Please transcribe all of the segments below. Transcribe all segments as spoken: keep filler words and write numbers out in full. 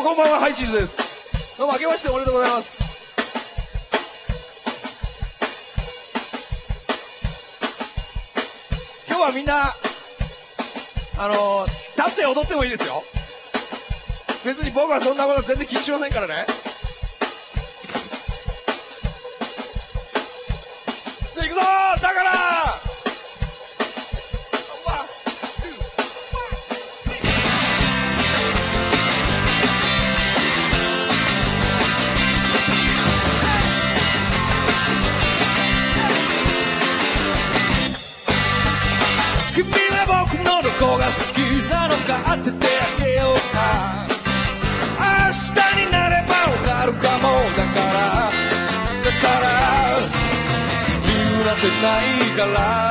こんばんは、ハイチーズです。どうも明けましておめでとうございます。今日はみんなあのー、立って踊ってもいいですよ。別に僕はそんなこと全然気にしませんからね。じゃあ行くぞー。だから君は僕のどこが好きなのか当ててあげようか。明日になればわかるかも。だからだから理由なんてないから、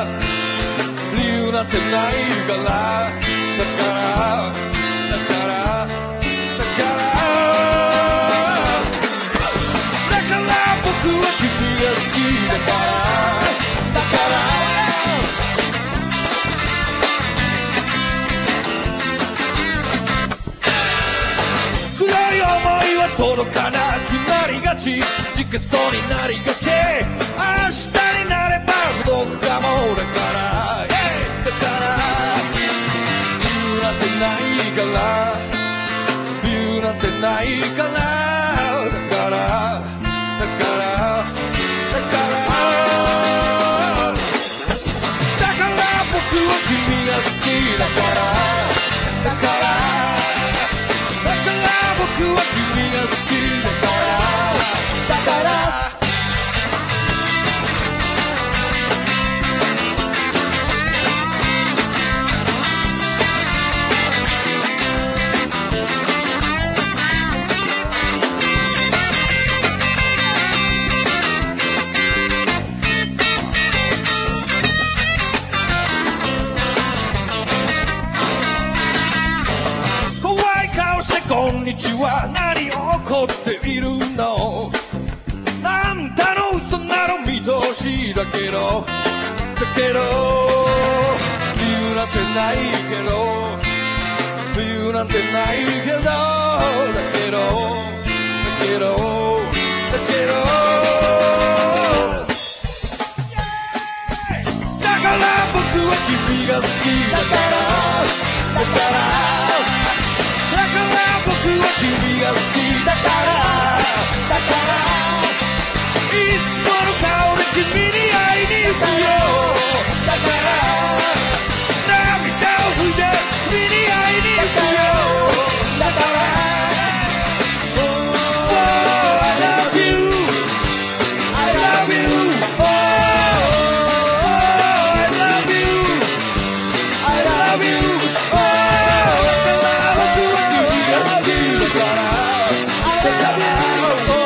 理由なんてないから、だからだからだからだから僕は君が好きだからだから届かなくなりがち、しかそうになりがち。明日になれば届くかも。だから、だから理由なんてないから、理由なんてないから、だからだからだからだから僕は君が好きだからだから僕は君が好きだからだからこんにちは、何起こっているの。あんたの嘘なの見通しだけど、だけど理由なんてないけど、理由なんてないけど、だけどだけどだけどだから僕は君が好きだからだから僕は君が好きだからだからいつもの顔で君に会いに行くよ。だから涙を拭いて君に会いに行くよ。だから Oh, I love you I love you Oh, I love you I love you Ohだから僕は君が好きだからだから